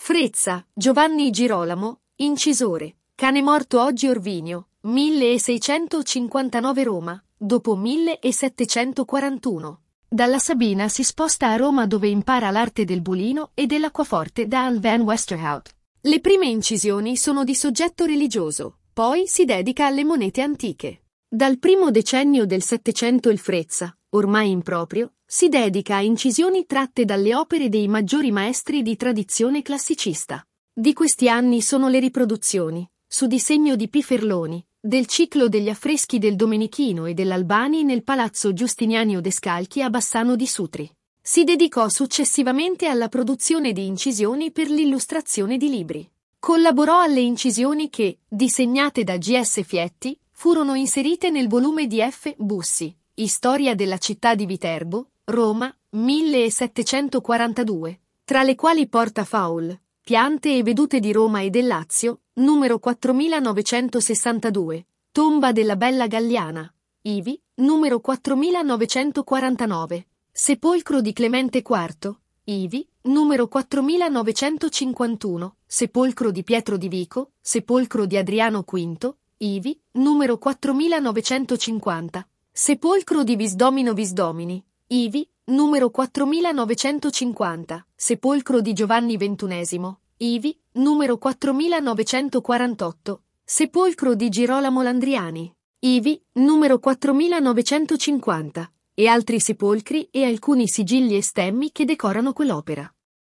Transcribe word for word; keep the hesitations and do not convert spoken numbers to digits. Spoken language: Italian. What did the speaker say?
Frezza, Giovanni Girolamo, incisore. Cane morto oggi Orvinio, milleseicentocinquantanove Roma, dopo millesettecentoquarantuno. Dalla Sabina si sposta a Roma dove impara l'arte del bulino e dell'acquaforte da Anne van Westerhout. Le prime incisioni sono di soggetto religioso, poi si dedica alle monete antiche. Dal primo decennio del Settecento il Frezza, ormai improprio, si dedica a incisioni tratte dalle opere dei maggiori maestri di tradizione classicista. Di questi anni sono le riproduzioni, su disegno di P. Ferloni, del ciclo degli affreschi del Domenichino e dell'Albani nel Palazzo Giustinianio Descalchi a Bassano di Sutri. Si dedicò successivamente alla produzione di incisioni per l'illustrazione di libri. Collaborò alle incisioni che, disegnate da G S Fietti, furono inserite nel volume di F. Bussi, Storia della città di Viterbo, Roma, millesettecentoquarantadue, tra le quali Porta Faul, Piante e vedute di Roma e del Lazio, numero quattromilanovecentosessantadue, Tomba della Bella Galliana, ivi, numero quattromilanovecentoquarantanove, Sepolcro di Clemente quarto, ivi, numero quattromilanovecentocinquantuno, Sepolcro di Pietro di Vico, Sepolcro di Adriano quinto, ivi, numero quattromilanovecentocinquanta, Sepolcro di Visdomino Visdomini, ivi, numero quattromilanovecentocinquanta, Sepolcro di Giovanni ventunesimo, ivi, numero quattromilanovecentoquarantotto, Sepolcro di Girolamo Landriani, ivi, numero quattromilanovecentocinquanta, e altri sepolcri e alcuni sigilli e stemmi che decorano quell'opera.